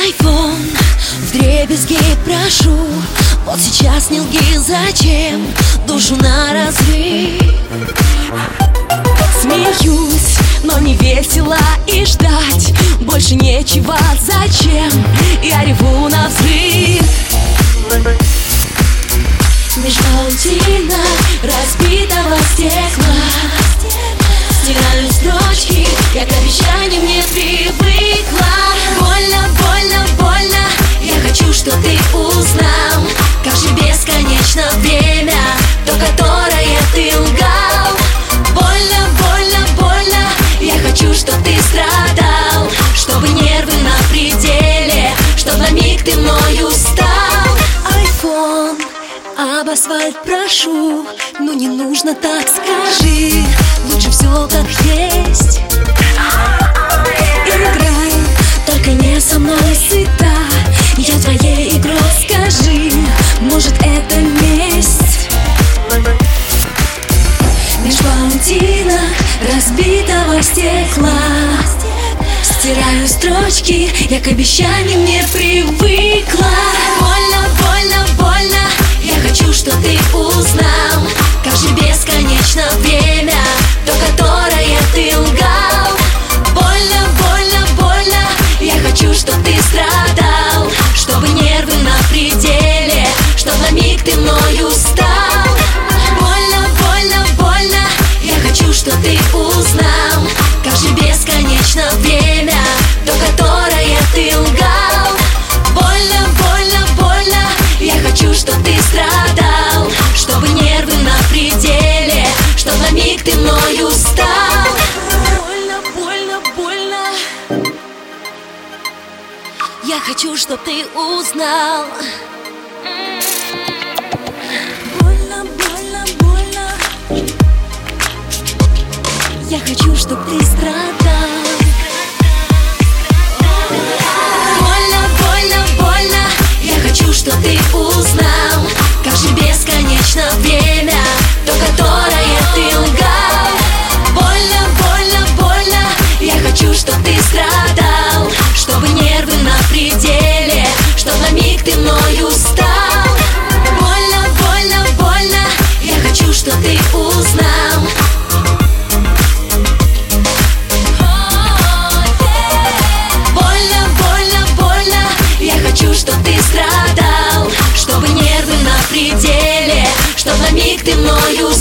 iPhone, вдребезги прошу, вот сейчас не лги, зачем душу на разрыв. Смеюсь, но не весело и ждать больше нечего, зачем я реву навзрыв. Меж паутинок разбитого стекла стираю строчки, я к обещаниям не привыкла. Больно, больно, больно, я хочу, чтоб ты узнал, как же бесконечно время, то, которое ты лгал. Больно, больно, больно, я хочу, чтоб ты страдал, чтобы нервы на пределе, чтоб на миг ты мною стал. iPhone, об асфальт прошу, но не нужно так, скажи, лучше все как есть. Играй, только не со мной сыта, я твоей игрой, скажи, может это месть? Меж паутинок разбитого стекла стираю строчки, я к обещаниям не привыкла. Больно, больно, больно, я хочу, чтоб ты узнал, как же бесконечно время, то, которое ты лгал. Больно, больно, больно, я хочу, чтоб ты страдал, чтобы нервы на пределе, чтоб на миг ты мною стал. Больно, больно, больно, я хочу, чтоб ты узнал, как же бесконечно время, то, которое ты лгал. Больно, больно, больно, я хочу, чтоб ты страдал, чтобы нервы на пределе, чтоб на миг ты мною стал. Больно, больно, больно, я хочу, чтоб ты узнал. Больно, больно, больно, я хочу, чтоб ты страдал. Больно, больно, больно, я хочу, чтоб ты узнал, как же бесконечно время, то, которое ты лгал. Больно, больно, больно, я хочу, чтоб ты страдал, чтобы нервы на пределе, чтоб на миг ты мною стал. Больно, больно, больно, я хочу, чтоб ты узнал. Больно, больно, больно, я хочу, чтоб ты страдал, чтобы нервы на пределе, чтоб на миг ты мною стал.